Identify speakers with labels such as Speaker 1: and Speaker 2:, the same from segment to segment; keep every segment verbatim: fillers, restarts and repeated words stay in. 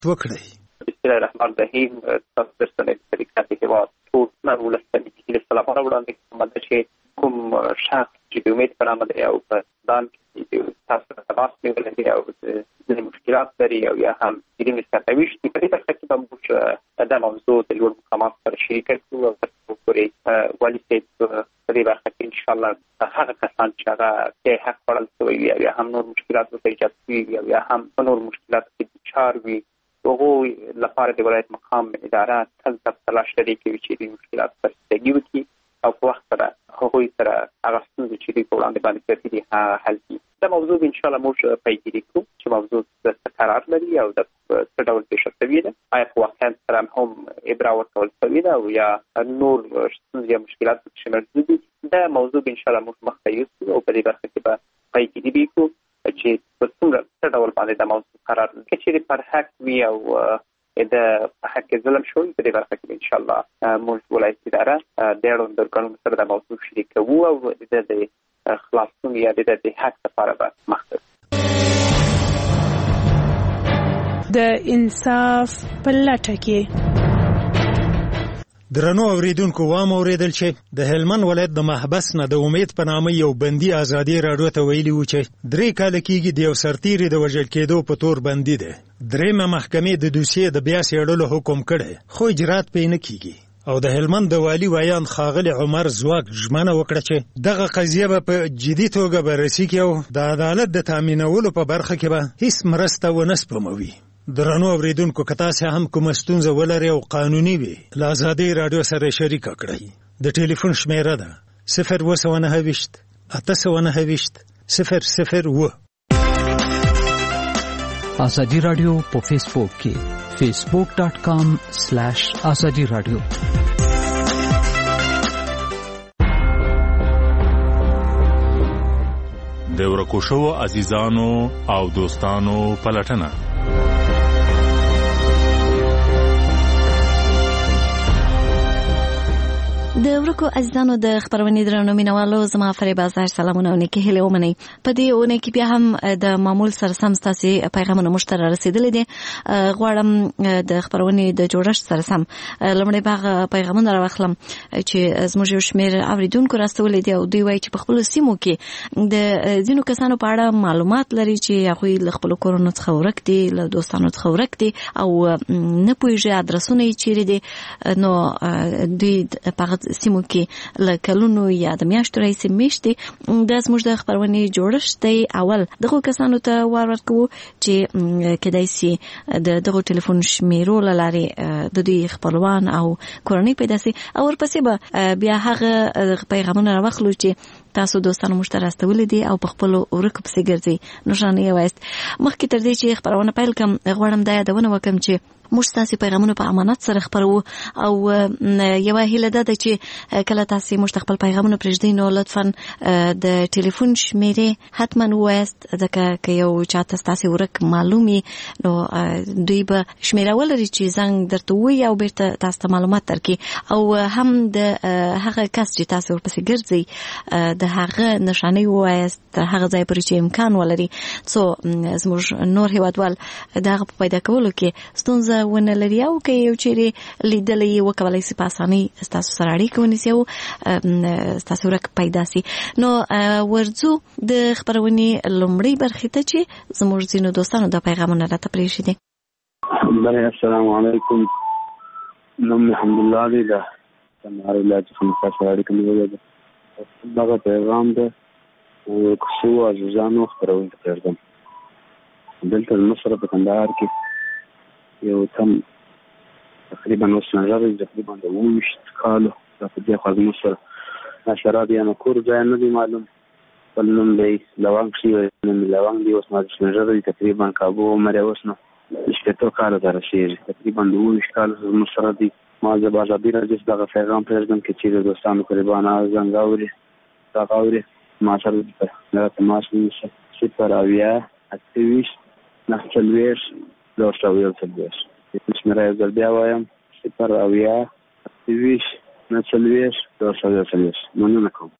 Speaker 1: وکړئ.
Speaker 2: بسم الله الرحمن الرحیم. تاسو درسنه طریقه کې هوا ټول نور ولستنی کې سلام وړاندې کوم چې کوم شخص چې د امید پر عمل او په دان کې تاسو ته تاسو نیولې او د مشکلات لري او یا هم د دې مستویش په دې ترڅ کې به د موضوع د لوړ مقامات سره شریکت کوو او تاسو پورې والی سي په دې برخه کې ان شاء الله هغه کسان چې هغه کې حق پړل شوی یا هم نور مشکلات ورته ایجاد شوي یا هم نور مشکلات کې چار وي هغه لپاره د ولایت مقام اداره تل تلاش لري چې چې د مشکلات پر ستګي وکړي او په وخت سره هغوی سره هغه ستونزې چې دوی په وړاندې باندې پرتې دي هغه حل کړي. دا موضوع ان شاء الله موږ پیګیري کوو چې موضوع د څه قرار لري او د څه ډول پیښه شوې ده، آیا په واقعیت سره هم ابرا ورکول شوې ده او یا نور ستونزې یا مشکلات پکې موجود دي. دا موضوع ان شاء الله موږ مخته یوسو او په دې برخه کې به پیګیري وکړو چې په څومره څه ډول باندې د موضوع قرار لري چې پر حق وي او د حق ظلم شوی په دې برخه کې ان شاء الله موږ ولایت اداره د اړوند درکړو سره د موضوع شریکو او د خلاصون یا د حق لپاره به مختص
Speaker 3: د انصاف په لټه کې.
Speaker 1: درنو اوریدونکو وام اوریدل چې د هلمند ولایت د محبس نه د امید په نامه یو بندي ازادي راډیو ته ویلي و چې درې کال کېږي د یو سرتیري د وژل کېدو په تور بندي دی. درېمه محکمې د دوسیې د بیا څېړلو حکم کړی خو اجرات پرې نه کېږي او د هلمند د والي ویان ښاغلي عمر ځواک ژمنه وکړه چې دغه قضیه به په جدي توګه بررسي کړي او د عدالت د تامینولو په برخه کې به هیڅ مرسته ونه سپموي. درنو اوریدونکو که تاسې هم کومه ستونزه ولرئ او قانوني وي له ازادۍ راډیو سره شریکه کړئ. د ټلیفون شمیره ده صفر اوه سوه نهه ویشت اته سوه نهه ویشت صفر صفر اوه.
Speaker 4: ازادي راډیو په فیسبوک کې فیسبوک ډاٹ کام سلیش ازادي راډیو.
Speaker 5: د ورکو شوو عزیزانو او دوستانو پلټنه.
Speaker 6: د ورکو عزیزانو د خبرونې درنو مینوالو زما فریبا زهر سلامونه او نیکې هیلې ومنئ. په دې اونۍ کې بیا هم د معمول سره سم ستاسې پیغامونه موږ ته رارسېدلي دي. غواړم د خبرونې د جوړښت سره سم لومړی به هغه پیغامونه راواخلم چې زموږ یو شمېر اورېدونکو راستولي دي او دوی وایي چې په خپلو سیمو کې د ځینو کسانو په اړه معلومات لري چې هغوی له خپلو کورونو څخه ورک دي، له دوستانو څخه ورک دي او نه پوهېږي ادرسونه یې چیرې دي. نو دوی په سیمو کې له کلونو یا د میاشتو راهیسې میشتې دا زموږ د خپرونې جوړښت دی. اول دغو کسانو ته وار ورکوو چې کیدای سي د دغو ټلیفون شمیرو له لارې د دوی خپلوان او کورنۍ پیدا سي او ورپسې به بیا هغه پیغامونه راواخلو چې تاسو دوستانو موږ ته راستولي دي او په خپلو ورکو پسې ګرځئ. نښانه یې وایست. مخکې تر دې چې خپرونه پیل کړم غواړم دا یادونه وکړم چې موږ ستاسې پیغامونه په امانت سره خپروو او یوه هیله دا ده چې کله تاسې موږ ته خپل پیغامونه پرېږدئ نو لطفا د ټلیفون شمیرې حتما ووایست، ځکه که یو چاته ستاسې ورک معلوم وي نو دوی به شمیره ولري چې زنګ درته ووایي او بیرته تاسو ته معلومات درکړي او هم د هغه کس چې تاسې ورپسې ګرځئ د هغه نښانۍ ووایست تر هغه ځای پورې چې امکان ولري څو زموږ نور هیوادوال د هغه په پیدا کولو کې ستونزه ونه لري او که یو چیرې لیدلی یې وکولی سي په اسانۍ ستاسو سره اړیکه ونیسي او ستاسو ورک پیدا سي. نو ورځو د خپرونې لومړۍ برخې ته چې زموږ ځینو دوستانو دا پیغامونه راته پرېښي دي.
Speaker 7: بله السلام علیکم. نوم مې حمدالله دی د کندهار ولایت څخه مې تاسو سره اړیکه نیولې ده. دغه پیغام د کوڅو عزیزانو خپرونې ته پرېږدم. دلته زموږ سره په کندهار کې یو تم تقریبا اوس نظر تقریبا د اووه ویشت کالو دا په دې خوا زموږ سره شراب یا کور ځای نه دی معلوم. بل نوم دی لونګ شي نوم لونګ دی اوس ما نظر دی تقریبا کابو عمر یې اوس نو شپېتو کالو ته رسېږي. تقریبا د اووه ویشت کالو زموږ سره دی. ما زه به ازادي راډیو دغه پیغام پرېږدم که چیرې دوستانو قریبانه زنګ اوري دغه اوري ما سره دغه تماس ونیسه صفر اویا اته ویشت نهه څلوېښت دوه سوه یو څلوېښت. شمیره یو ځل بیا وایم صفر اویا اته ویشت نهه څلوېښت دوه سوه یو څلوېښت. مننه کوم.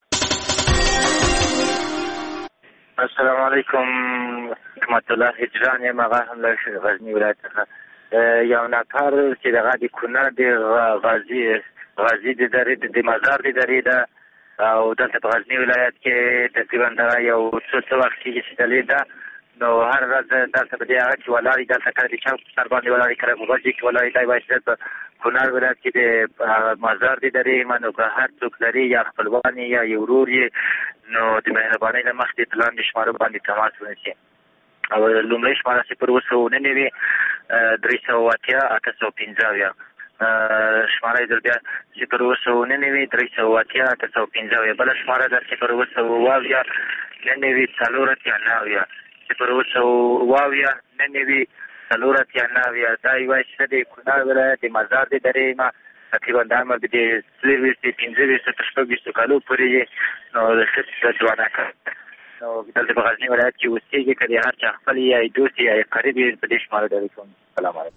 Speaker 8: السلام علیکم. رحمت الله هجران یم، هغه هم له غزني ولایت څخه یو نفر چې دغه د کونړ د غازي غازي د درې د مزار د درې ده او دلته په غزني ولایت کې تقریبا دغه یو څو څه وخت کېږي چې دلې ده نو هر ورځ دلته په دې هغه کې ولاړې دلته کله د چوک سر باندې ولاړې کله په غوږ کې ولاړې دی وایي په کونړ ولایت کې د مزار د درې منو که هر څوک لري یا خپلوان یا یو ورور یې نو د مهربانۍ له مخې د لاندې شمارو باندې تماس ونیسي او لومړی شماره صفر اوه سوه نهه نوي درې سوه اتیا اته سوه پنځه اویا شماره یې در بیا صفر اوه سوه نهه نوي درې سوه اتیا اته سوه پنځه اویا بله شماره ده صفر اوه سوه اوه اویا نهه نوي څلور اتیا نهه اویا صفر اوه سوه اوه اویا نهه نوي څلور اتیا نهه اویا دا یوه چې د کونړ ولایت د مزار د درې نه تقریبا د عمر د څلېرویشتو پنځه ویشتو تر شپږ ویشتو کالو پورې یې نو د ښځې ځوانکه نو دلته په غزني ولایت کې اوسېږي که د هر چا خپل یا دوست یا قریب یې په دې شماره ډالۍ کوم. سلام علیکم.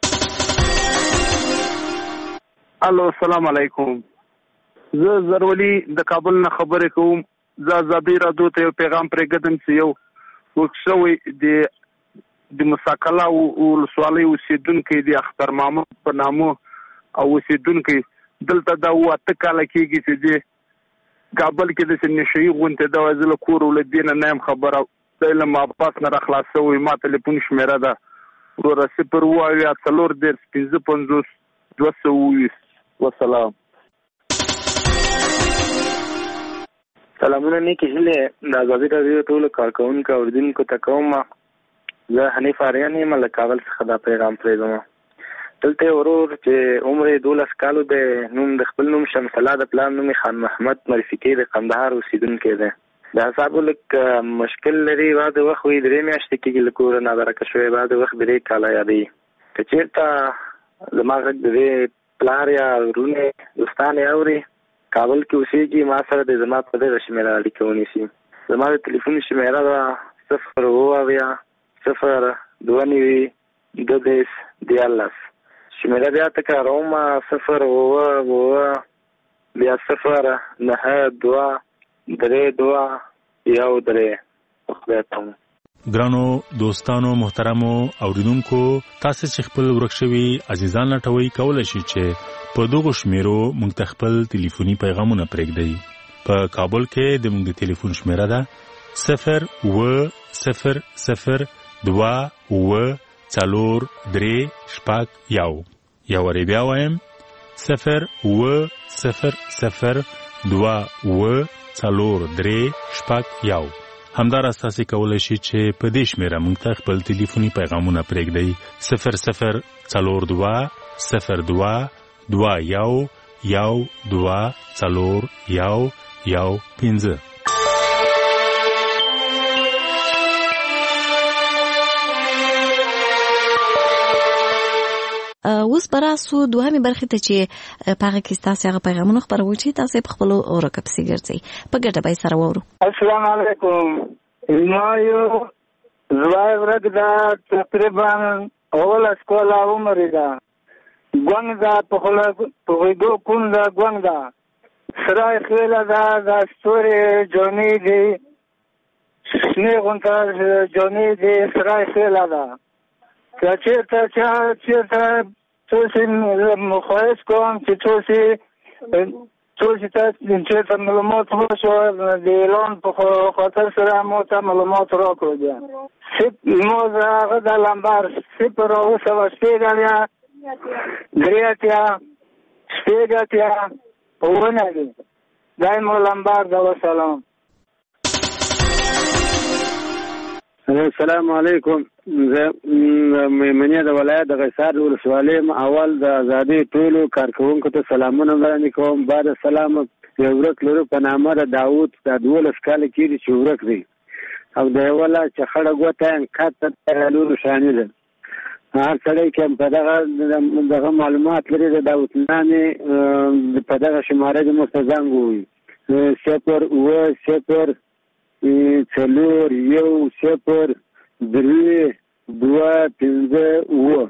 Speaker 9: الو السلام علیکم. زه زرولي د کابل نه خبرې کوم. زه ازادۍ راډیو ته یو پیغام پرېږدم چې یو ورک شوی د د مساکله ولسوالۍ اوسېدونکی د اختر محمد په نامه او اوسېدونکی دلته دا اوه اته کاله کېږي چې د کابل کې داسې نشهیي غونډې ده وایي زه له کور له دې نه نه یم خبره دی له مابس نه را خلاص شوی ما تلیفون شمېره ده وروره صفر اوه اویا څلور دېرش پنځه پنځوس دوه سوه اوویشت. وسلام.
Speaker 10: سلامونه نیکې هیلې د ازادۍ راډیو ټولو کارکوونکو اورېدونکو ته کوم. زه حنیف آریان یم له کابل څخه دا پیغام پرېږدم. دلته یو ورور چې عمر یې دولس کالو دی نوم د خپل نوم شمس الله د پلار نوم یې خان محمد مرفقي د قندهار اوسېدونکی دی. د اعصابو لږ مشکل لري بعضې وخت وایي درې میاشتې کېږي له کوره نابرکه شوی بعضې وخت درې کاله یادوي. که چېرته زما غږ د دې پلار یا ورونه دوستان یې اوري کابل کې اوسېږي ما سره د زما په دغه شمېره اړیکه ونیسي. زما د تلیفون شمېره ده صفر اوه اویا صفر دوه نوي دوه دېرش دیارلس. شمېره بیا تکراروم صفر اوه اوه بیا صفر نهه دوه درې دوه یو درې. خدای ته
Speaker 5: ګرانو دوستانو محترمو اوریدونکو تاسو چې خپل ورک شوي عزیزان لټوي کولای شئ چې په دغه شمیرو موږ ته خپل ټلیفوني پیغامونه پرېږدئ. په کابل کې د موږ د ټلیفون شمیره ده صفر اوه صفر صفر دوه اوه څلور درې شپږ یو. یو وارې بیا وایم صفر اوه صفر صفر دوه اوه څلور درې شپږ یو. همداراز تاسو کولای شئ چې په دې شمیره موږ ته خپل ټلیفوني پیغامونه پرېږدئ صفر صفر څلور دوه صفر دوه دوه یو یو دوه څلور یو یو پنځه.
Speaker 6: اوس براسو دوهمې برخې ته چې په هغه کې ستاسو هغه پیغامونه خپرول چې تاسو په خپلو ورکه پسې ګرځئ په ګډه به یې سره واورو.
Speaker 11: السلام علیکم. زما یو زوی ورک ده تقریبا اوله سکوله عمر یې ده ګونګ ده په خوله په غوږو کوڼ ده ګونګ ده سره یې خېله ده دا ستورې جامې دي شنې غونته جامې دي سره یې خېله ده که چېرته چا چېرته څو شي مخواهش کوم چې څو شي څو شي ته چېرته معلومات وشو د اعلان په خاطر سره مو ته معلومات راکړو بیا مو هغه د لمبر صفر اوه سوه شپږ اویا درې اتیا شپږ اتیا اووه نوي دا یې مو لمبر ده. وسلام.
Speaker 7: السلام علیکم. زه میمنې د ولایت د قیصار ولسوالۍ اول د ازادۍ ټولو کارکوونکو ته سلامونه وړاندې کوم. بعد سلام یو ورک لرو په نامه د داود د دولس کاله کېږي چې ورک دی او د یوله چې خړه ګوته یې کاته لورو شانې ده. هر سړی کې په دغه دغه معلومات لري د داود نامې په دغه شماره د موږ ته زنګ ووایي صفر اوه صفر څلور یو صفر درې دوه پنځه اوه.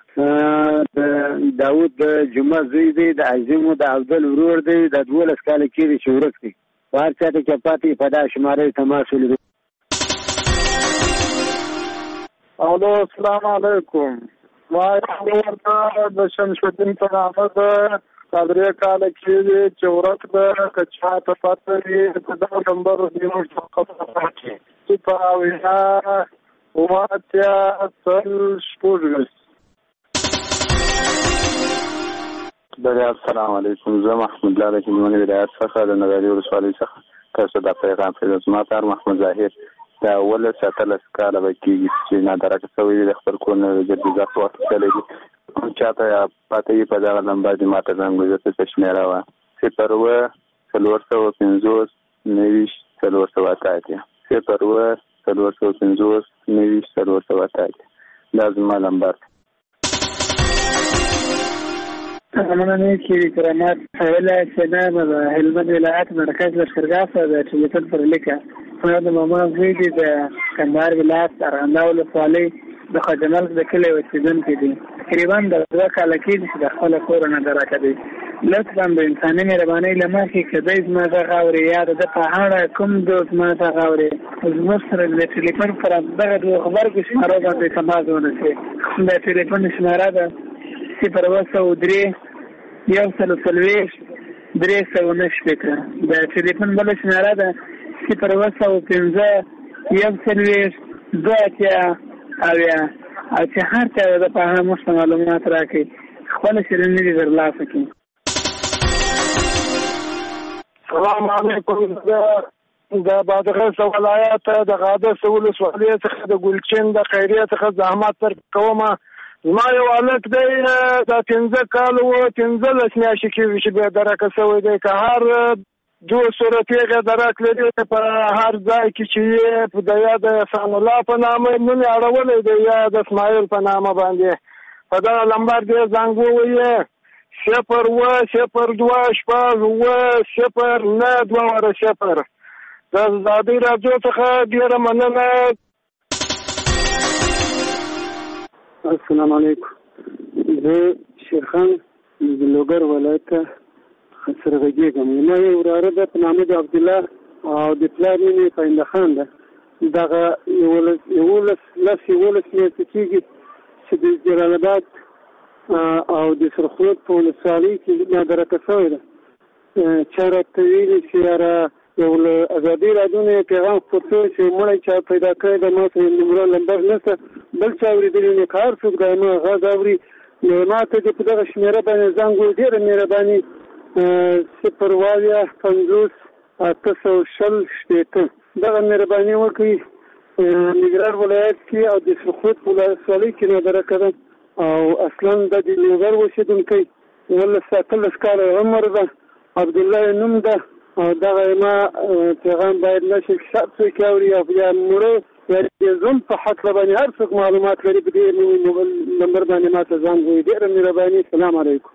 Speaker 7: داود د جمعه زوی دی د عظیمو د عبدل ورور دی د دولس کاله کېږي چې ورک دی. په هر چا ته چې پاتې په دغه شماره تماس ولري.
Speaker 11: الو السلام علیکم. ما ورته د شمس الدین په نامه د درې کاله کېږي چې ورک ده که چا ته پته وي په دغه نمبر د زموږ څخه راکړي صفر اویا اووه اتیا سل شپږ ویشت.
Speaker 7: بله السلام علیکم. زه محمود الله د هلمند ولایت څخه د نغري ولسوالۍ څخه تاسو د پیغام پیدا زما پلار محمد ظاهر دا اوولس اتلس کاله به کېږي چې نادرکه شوی دی، د خپل کور نه جدیزات واخیستلی دي. چاته پته وي په دغه نمبر دې ما ته زنګ وکړي څه شمېره وه صفر اوه څلور سوه پنځوس نهه ویشت څلور سوه اته اتیا صفر اوه څلور سوه پنځوس نهه ویشت څلور سوه اته اتیا دا زما نمبر دی.
Speaker 11: مننه چې کرامات حواله سینا د هلمند ولایت مرکز لښکرګاه څخه د ټلیفون پر لیکه ما د ماما زوی دی د کندهار ولایت ارغنداو ولسوالۍ د خجمل د کلي اوسېدونکی دی. تقریبا د دوه کاله کېږي چې د خپله کوره نه درکه دی. لطفا د انساني مهربانۍ له مخې که دی زما غږ اوري یا د ده په اړه کوم دوست ما غږ اوري زموږ سره د ټلیفون پر دغه دوه غبرګو شمارو باندې تماس ونیسي. د ټلیفون شماره ده صفر اوه سوه درې یو سل څلوېښت درې سوه نهه شپېته. د ټلیفون بله شماره ده صفر اوه سوه پنځه یو څلوېښت دوه اتیا اویا او چې هر چا د په اړه موږ ته معلومات راکړي خپله شیریني دې ترلاسه کړي.
Speaker 12: السلام علیکم. د بادغیس ولایت د قادس ولسوالۍ څخه د ګلچین د خیریه څخه زحمت تر کومه. زما یو هلک دی د پنځه کال و پنځلس میاشتې کېږي چې بیا درکه شوی دی. که هر دو صورتې غیر درک لري په هر ځای کې چې یې د یا د احسان الله په نامه نوم یې اړولی دی یا د اسماعیل په نامه باندې په دغه لمبر دې زنګ ووهي صفر اوه صفر دوه شپږ اوه صفر نه دوه واره صفر. د ازادۍ راډیو څخه ډېره مننه.
Speaker 11: السلام علیکم. زه شیرخان د لوګر ولایت سره غږېږم. ما یو وراره ده په نامه د عبدالله او د پلار نوم یې پاینده خان ده. دغه یولس یولس لس یولس میاشتې کېږي چې د جلال آباد او د سرخوت په ولسوالۍ کې نادرکه شوی ده. چا راته ویلي چې یاره یو له ازادۍ راډیو نه پیغام خپور شوی چې مړی چا پیدا کړی ده ما ته نمره لمبر نشته بل چا اورېدلی نو که هر څوک دا ما غږ اوري نو ما ته دې په دغه شمېره باندې زنګ ووهي. ډېره مهرباني صفر اویا پنځوس اته سوه شل شپېته دغه مهرباني وکړي. ننګرهار ولایت کې او د سرخوت په ولسوالۍ کې نادرکه ده او اصلا د د لوګر اوسېدونکی ولس اتلس کاله عمر ده. عبدالله یې نوم ده او دغه ما پیغام باید نشر کې شاید څوک اوري او یا مړه یا د ژوند په هکله باندې هر څوک معلومات لري په دې نمبر باندې ما ته زنګ ووهي. ډېره مهرباني. سلام علیکم.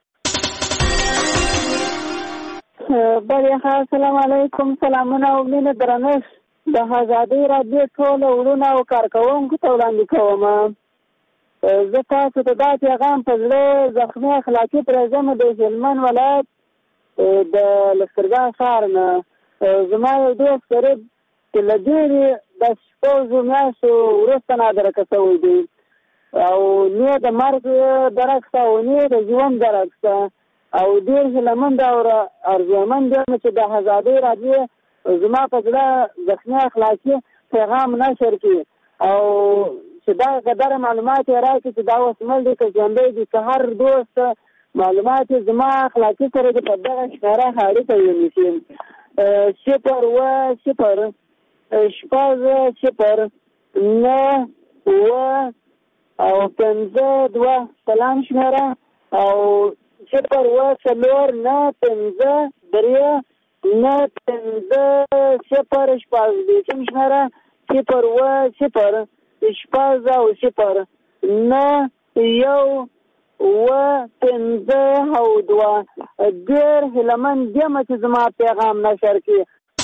Speaker 13: بله ښه السلام علیکم. سلامونه او مینه درنښت د ازادۍ راډیو ټولو وروڼو او کارکوونکو ته وړاندې کوم. زه تاسو ته دا پیغام په زړه زخمي اخلاقي پرېږدم د هلمند ولایت د لښکرګاه ښار نه. زما یو دوست قریب چې له ډېرې د شپږو میاشتو وروسته نادرکه شوی دی او نه د مرګ درک شته او نه د ژوند درک شته او ډېر هیلهمند او ارزومند یم چې د ازادۍ راډیو زما په زړه زخمي اخلاقي پیغام نشر کړي او چې دا قدره معلومات یې راکړي چې دا اوس مړ دی که ژوندی دی که هر دوست معلومات یې زما اخلاقي سره د په دغه شمېره اړیکه ونیسي. صفر اوه صفر شپږ صفر نه اوه او پنځه دوه سلام شمېره او صفر اوه څلور نه پنځه درې نه پنځه صفر شپږ دېرشم شمېره صفر اوه صفر شپږ او صفر نه یو اوه پنځه او دوه. ډېر هیلهمند یم چې زما پیغام نشر کړي.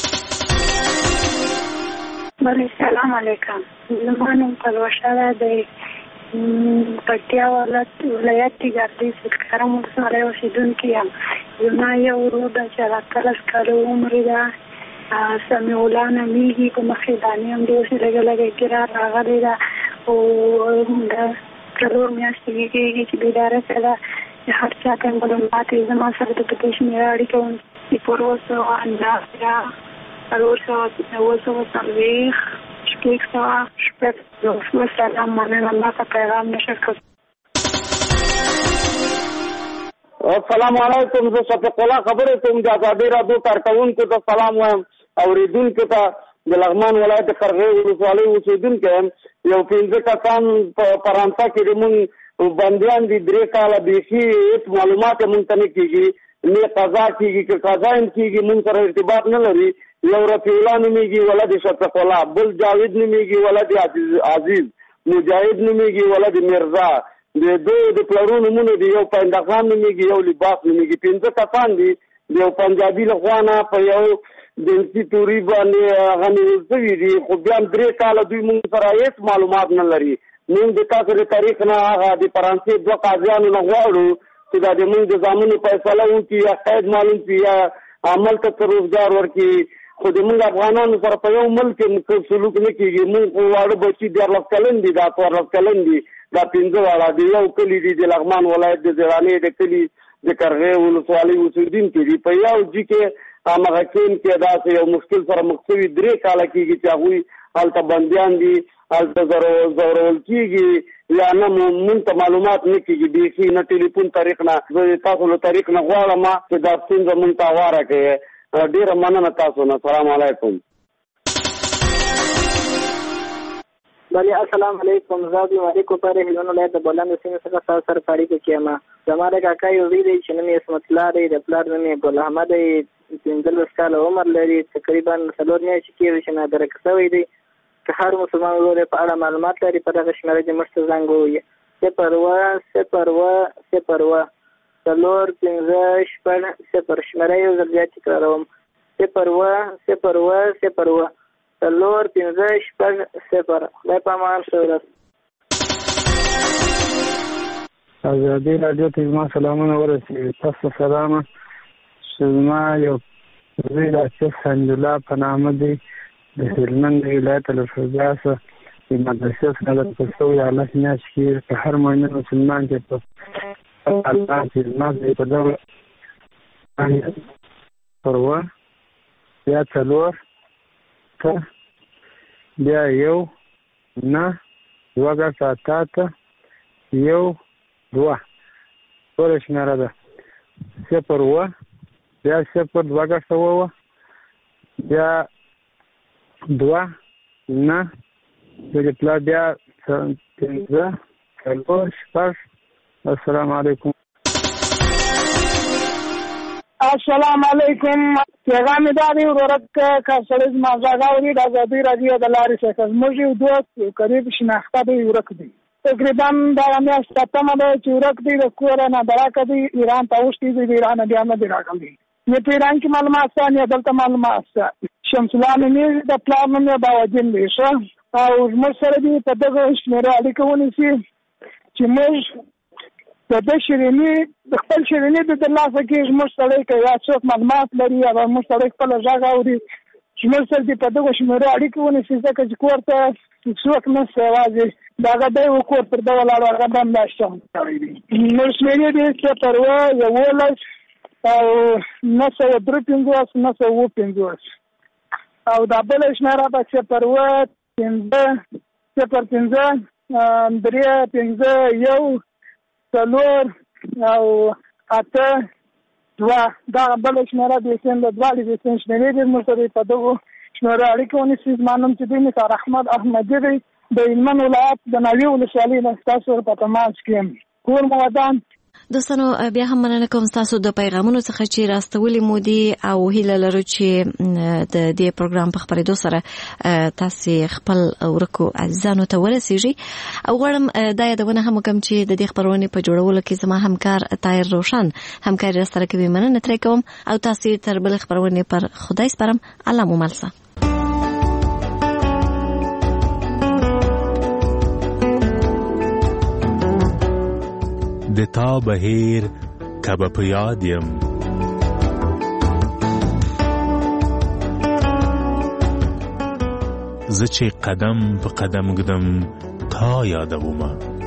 Speaker 3: بله سلام علیکم. زما نوم پلوشه ده د پکتیا ولایت کې ګردیز کرم ولسوالۍ اوسېدونکې یم. زما یو ورور ده چې اتلس کاله عمر ده. سمیع الله نومیږي. په مخې دانې هم دې اوس لږه لږه ګیره راغلې ده او د څلور میاشتې کېږي چې بیداره سره د هر چا ته معلومات یې زما سره د پټې شمېره اړیکه وم صفر اووه سوه اندازه څلور سوه اووه سوه څلوېښت شپږ سوه شپږ وسلام مننه ما ته پیغام نشر کړ.
Speaker 14: السلام علیکم. زه شفیق الله خبرې کوم د ازادۍ راډیو کارکوونکو ته سلام وایم، اورېدونکو ته د لغمان ولایت د قرغې ولسوالۍ اوسېدونکی یم. یو پنځه کسان په فرانسه کې د مونږ بندیان دي، درې کاله بیخي هېڅ معلومات یې مونږ ته نه کېږي، نه قضا کېږي که قضا هم کېږي مونږ سره ارتباط نه لري. یو رفیع الله نومېږي ولد شفیق الله، بل جاوید نومېږي ولد عزیز، مجاهد نومېږي ولد میرزا، د دوی د پلرو نومونه دي، یو پاینده خان نومېږي، یو لباس نومېږي. پنځه کسان دي د یو پنجابي له خوا نه په یو جنسي توري باندې هغه نیول شوي دي، خو بیا هم درې کاله دوی مونږ سره هېڅ معلومات نه لري. مونږ د تاسو د تاریخ نه هغه د فرانسې دوه قاضیانو نه غواړو چې دا د مونږ د زامنو فیصله وکړي، یا قید معلوم کړي یا عمل ته روزګار ورکړي. خو د مونږ افغانانو سره په یو ملک کې سلوک نه کېږي. مونږ خو واړه بچي دیارلس کلن دي، دا څوارلس کلن دي، دا پنځه واړه د یو کلي دي د لغمان ولایت د زرانې د کلي د قرغې ولسوالۍ اوسېدونکي دي. په یو جي کې همغه کین کې داسې یو مشکل سره مخ شوي درې کاله کېږي چې هغوی هلته بندیان دي، هلته ځورول کېږي یا نه مونږ ته معلومات نه کېږي بیخي، نه ټلیفون طریق نه. زه تاسو له طریق نه غواړم چې دا ستونزه مونږ ته هواره کړئ. ډېره مننه تاسو نه. سلام علیکم.
Speaker 15: بله السلام علیکم. زه د مالیکو پر هلمند ولایت د بولان د سیمې څخه تاسو سره په اړیکه کې یم. زما د کاکا یو زوی دی چې نوم یې عصمت الله دی، د پلار نوم یې ګل احمد دی، پنځلس کاله عمر لري، تقریبا څلور میاشتې کېږي چې نادرک شوی دی. که هر مسلمان ورور په اړه معلومات لري په دغه شمېره دې موږ ته زنګ ووهي. صفر اووه صفر اووه صفر اووه څلور پنځه شپږ صفر. شمېره یو ځل بیا تکراروم، صفر اووه صفر اووه صفر اووه څلور پنځه شپږ صفر. خدای په امان ښه ورځ.
Speaker 16: ازادي راډیو ته زما سلامونه ورسېږي. تاسو سلامه. زما یو زوی د آصف حمدالله په نامه دی، د هلمند ولایت له فرداس د مدرسې څخه د پښتو ایالت میاشت کې په هر مؤمن مسلمان کې په الله چې زما دی په دغه پروا بیا څلور ته بیا یو نه دوه ګټه اته ته یو دوه ټوله شمېره ده. صفر اووه بیا صفر دوه ګټه اووه بیا دوه نه د پلار بیا پنځه څلور شپږ. السلام علیکم.
Speaker 12: السلام علیکم. پیغام دا دی ورک که سړی زما غږ اوري د ازادۍ راډیو د لارې څخه زموږ یو دوست یو قریب شناخته دی ورک دی، تقریبا دغه میاشت اتمه ده چې ورک دی، د کوره نه براکه دی، ایران ته اوښتي دی، د ایران بیا نه دی راغلی، نه په ایران کې معلومات شته نه دلته معلومات شته. شمس الله نومېږي، د پلار نوم یې باودین دی ښه، او زموږ سره دې په دغه شمېره اړیکه ونیسي چې موږ د ده شیریني د خپل شیریني د ترلاسه کې زموږ سړی که یا څوک معلومات لري یا زموږ سړی خپله غږ اوري زموږ سره دې په دغه شمېره اړیکه ونیسي، ځکه چې کور ته څوک نشته، یوازې د هغه دی و کور پر ده ولاړ و، هغه بنداشته کړی دی. نور شمېرې دي صفر اووه یولس او نهه سوه درې پنځوس نهه سوه اووه پنځوس، او دا بله شمېره به صفر اووه پنځه صفر پنځه درې پنځه یو څلور او اته دوه. دا بله شمېره د سین د دواړې د سین شمېرې دي، موږ سره په دغو شمېرو اړیکه ونیسي. زما نوم چې دی نثار احمد احمدي دی، د هلمند ولایت د ناوې ولسوالۍ نه ستاسو سره په تماس کې یم. کور مو ودان.
Speaker 6: دوستانو بیا هم مننه کوم ستاسو د پیغامونو څخه چې راستولي مو دي، او هیله لرو چې د دې پروګرام په خپرېدو سره تاسو خپل ورکو عزیزانو ته ورسیږي. او غواړم دا یادونه هم وکړم چې د دې خپرونې په جوړولو کې زما همکار طاهر روشن همکاري راسره کوي. مننه ترې کوم او تاسو تر بل خپرونې پر خدای سپارم. الله مو ملسه.
Speaker 5: د تا بهیر کبه په یاد یم، زه چې قدم په قدم ګدم تا یادومه.